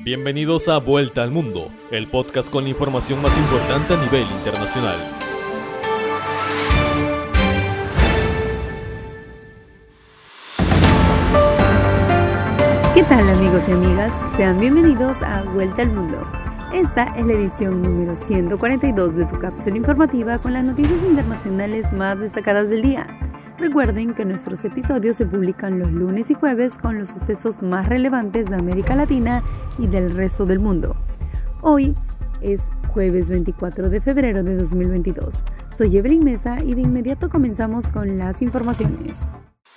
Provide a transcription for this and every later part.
Bienvenidos a Vuelta al Mundo, el podcast con la información más importante a nivel internacional. ¿Qué tal, amigos y amigas? Sean bienvenidos a Vuelta al Mundo. Esta es la edición número 142 de tu cápsula informativa con las noticias internacionales más destacadas del día. Recuerden que nuestros episodios se publican los lunes y jueves con los sucesos más relevantes de América Latina y del resto del mundo. Hoy es jueves 24 de febrero de 2022. Soy Evelyn Mesa y de inmediato comenzamos con las informaciones.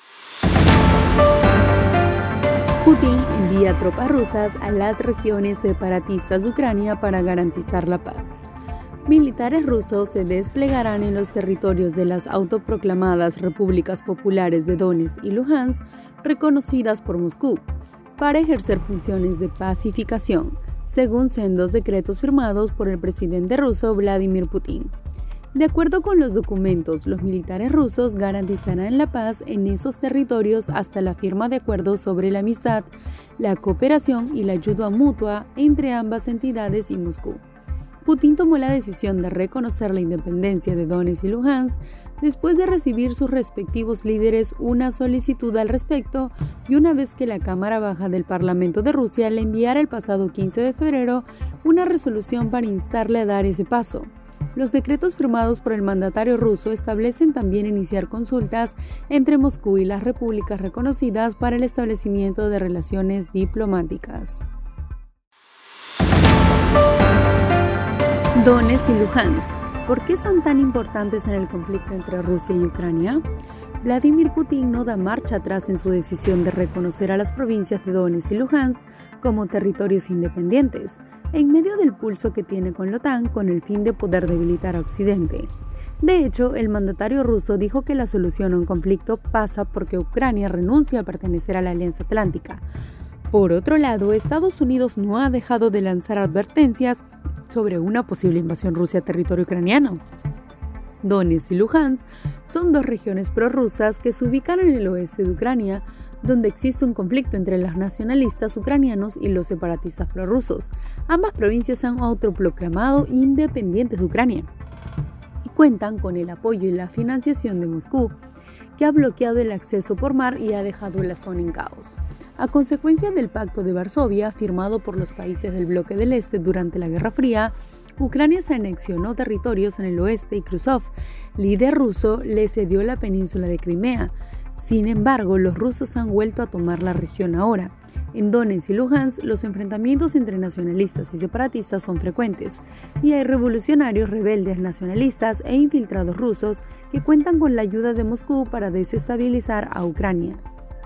Putin envía tropas rusas a las regiones separatistas de Ucrania para garantizar la paz. Militares rusos se desplegarán en los territorios de las autoproclamadas repúblicas populares de Donetsk y Luhansk, reconocidas por Moscú, para ejercer funciones de pacificación, según sendos decretos firmados por el presidente ruso Vladimir Putin. De acuerdo con los documentos, los militares rusos garantizarán la paz en esos territorios hasta la firma de acuerdos sobre la amistad, la cooperación y la ayuda mutua entre ambas entidades y Moscú. Putin tomó la decisión de reconocer la independencia de Donetsk y Luhansk después de recibir sus respectivos líderes una solicitud al respecto y una vez que la Cámara Baja del Parlamento de Rusia le enviara el pasado 15 de febrero una resolución para instarle a dar ese paso. Los decretos firmados por el mandatario ruso establecen también iniciar consultas entre Moscú y las repúblicas reconocidas para el establecimiento de relaciones diplomáticas. Donetsk y Luhansk. ¿Por qué son tan importantes en el conflicto entre Rusia y Ucrania? Vladimir Putin no da marcha atrás en su decisión de reconocer a las provincias de Donetsk y Luhansk como territorios independientes, en medio del pulso que tiene con la OTAN con el fin de poder debilitar a Occidente. De hecho, el mandatario ruso dijo que la solución a un conflicto pasa porque Ucrania renuncia a pertenecer a la Alianza Atlántica. Por otro lado, Estados Unidos no ha dejado de lanzar advertencias sobre una posible invasión rusa a territorio ucraniano. Donetsk y Luhansk son dos regiones prorrusas que se ubican en el oeste de Ucrania, donde existe un conflicto entre los nacionalistas ucranianos y los separatistas prorrusos. Ambas provincias se han autoproclamado independientes de Ucrania y cuentan con el apoyo y la financiación de Moscú, que ha bloqueado el acceso por mar y ha dejado la zona en caos. A consecuencia del Pacto de Varsovia, firmado por los países del bloque del Este durante la Guerra Fría, Ucrania se anexionó territorios en el oeste y Khrushchev, líder ruso, le cedió la península de Crimea. Sin embargo, los rusos han vuelto a tomar la región ahora. En Donetsk y Luhansk, los enfrentamientos entre nacionalistas y separatistas son frecuentes, y hay revolucionarios rebeldes nacionalistas e infiltrados rusos que cuentan con la ayuda de Moscú para desestabilizar a Ucrania.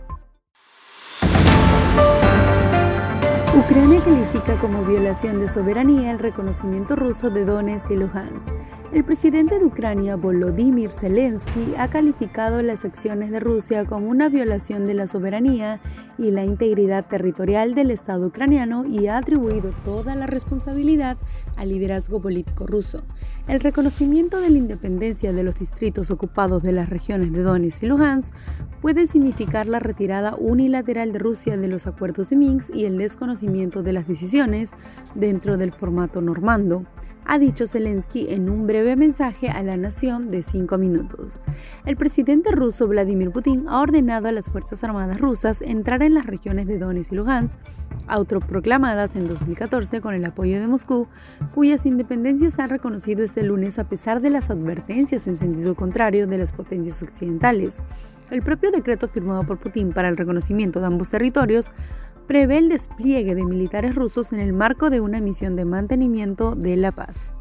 Ucrania califica como violación de soberanía el reconocimiento ruso de Donetsk y Luhansk. El presidente de Ucrania, Volodymyr Zelensky, ha calificado las acciones de Rusia como una violación de la soberanía y la integridad territorial del Estado ucraniano y ha atribuido toda la responsabilidad al liderazgo político ruso. El reconocimiento de la independencia de los distritos ocupados de las regiones de Donetsk y Luhansk puede significar la retirada unilateral de Rusia de los acuerdos de Minsk y el desconocimiento de las decisiones dentro del formato normando, ha dicho Zelensky en un breve mensaje a la nación de 5 minutos. El presidente ruso Vladimir Putin ha ordenado a las Fuerzas Armadas rusas entrar en las regiones de Donetsk y Luhansk, autoproclamadas en 2014 con el apoyo de Moscú, cuyas independencias han reconocido este lunes a pesar de las advertencias en sentido contrario de las potencias occidentales. El propio decreto firmado por Putin para el reconocimiento de ambos territorios prevé el despliegue de militares rusos en el marco de una misión de mantenimiento de la paz.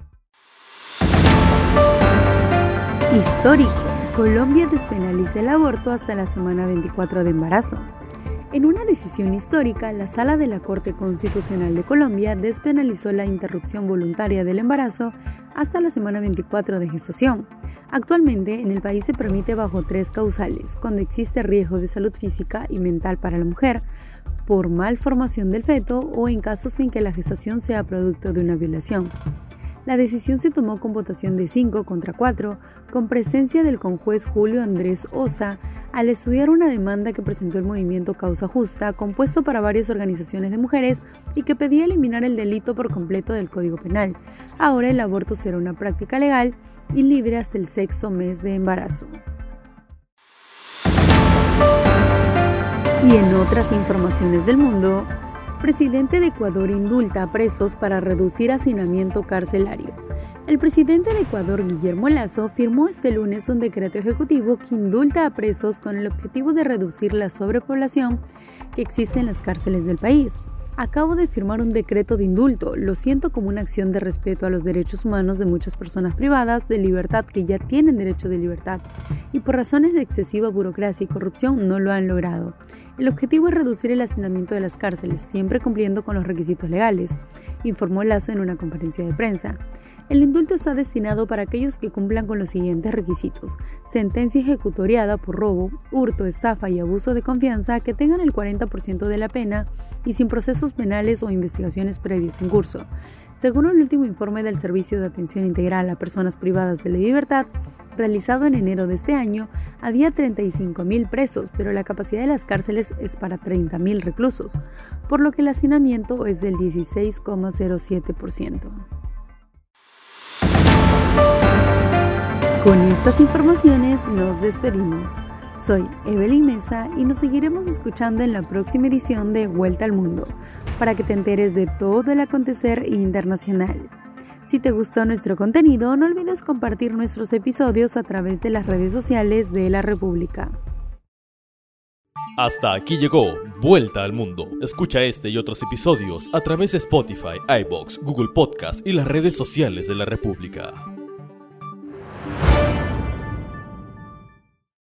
Histórico. Colombia despenaliza el aborto hasta la semana 24 de embarazo. En una decisión histórica, la Sala de la Corte Constitucional de Colombia despenalizó la interrupción voluntaria del embarazo hasta la semana 24 de gestación. Actualmente, en el país se permite bajo 3 causales: cuando existe riesgo de salud física y mental para la mujer, por malformación del feto o en casos en que la gestación sea producto de una violación. La decisión se tomó con votación de 5 contra 4, con presencia del conjuez Julio Andrés Osa, al estudiar una demanda que presentó el movimiento Causa Justa, compuesto para varias organizaciones de mujeres y que pedía eliminar el delito por completo del Código Penal. Ahora el aborto será una práctica legal y libre hasta el 6º mes de embarazo. Y en otras informaciones del mundo, presidente de Ecuador indulta a presos para reducir hacinamiento carcelario. El presidente de Ecuador, Guillermo Lasso, firmó este lunes un decreto ejecutivo que indulta a presos con el objetivo de reducir la sobrepoblación que existe en las cárceles del país. Acabo de firmar un decreto de indulto, lo siento como una acción de respeto a los derechos humanos de muchas personas privadas de libertad que ya tienen derecho de libertad y por razones de excesiva burocracia y corrupción no lo han logrado. El objetivo es reducir el hacinamiento de las cárceles, siempre cumpliendo con los requisitos legales, informó Lasso en una conferencia de prensa. El indulto está destinado para aquellos que cumplan con los siguientes requisitos: sentencia ejecutoriada por robo, hurto, estafa y abuso de confianza que tengan el 40% de la pena y sin procesos penales o investigaciones previas en curso. Según el último informe del Servicio de Atención Integral a Personas Privadas de la Libertad, realizado en enero de este año, había 35.000 presos, pero la capacidad de las cárceles es para 30.000 reclusos, por lo que el hacinamiento es del 16,07%. Con estas informaciones nos despedimos. Soy Evelyn Mesa y nos seguiremos escuchando en la próxima edición de Vuelta al Mundo, para que te enteres de todo el acontecer internacional. Si te gustó nuestro contenido, no olvides compartir nuestros episodios a través de las redes sociales de la República. Hasta aquí llegó Vuelta al Mundo. Escucha este y otros episodios a través de Spotify, iVoox, Google Podcast y las redes sociales de la República.